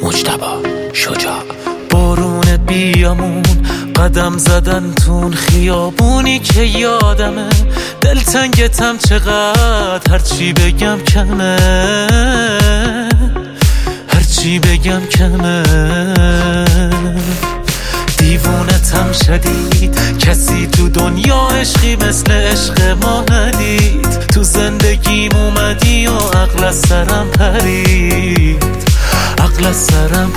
مجتبی شجاع. بارون بیامون قدم زدن تون خیابونی که یادمه، دلتنگتم چقدر هرچی بگم کمه، هرچی بگم کمه. دیوونتم شدید، کسی تو دنیا عشقی مثل عشق ما ندید. تو زندگیم اومدی و عقل از سرم پرید، عقل از سرم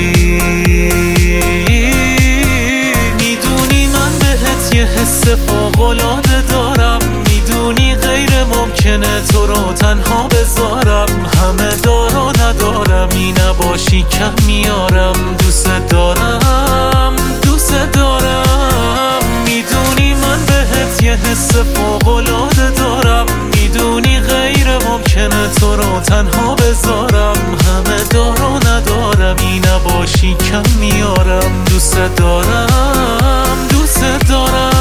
پرید. میدونی من بهت یه حس فوق‌العاده دارم، میدونی غیر ممکنه تو رو تنها بذارم. همه دارو ندارم، این نباشی کم میارم. دوست دارم، دوست دارم. میدونی من بهت یه حس فوق‌العاده دارم، میدونی غیر ممکنه تو رو تنها بذارم. همه دارو ندارم، این نباشی کم میارم. دوست دارم، دوست دارم.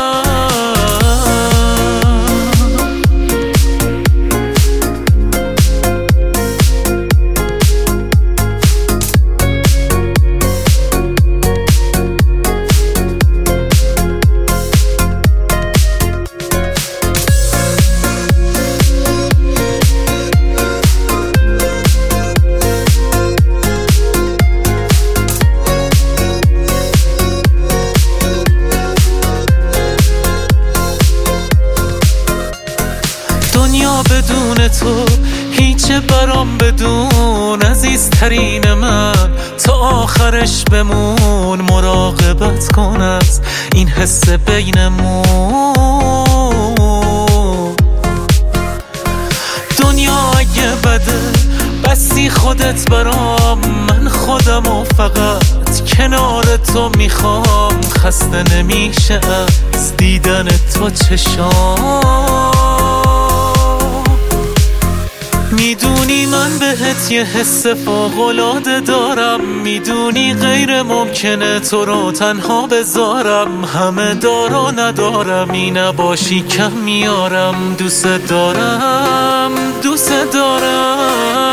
دنیا بدون تو هیچه برام، بدون عزیزترین من تا آخرش بمون. مراقبت کن از این حس بینمون. دنیا اگه بده بسی خودت برام، من خودم و فقط کنار تو میخوام. خسته نمیشه از دیدن تو چشام. میدونی من بهت یه حس فوق‌العاده دارم، میدونی غیر ممکنه تو رو تنها بذارم. همه دارو ندارم، این نباشی کم میارم. دوست دارم، دوست دارم.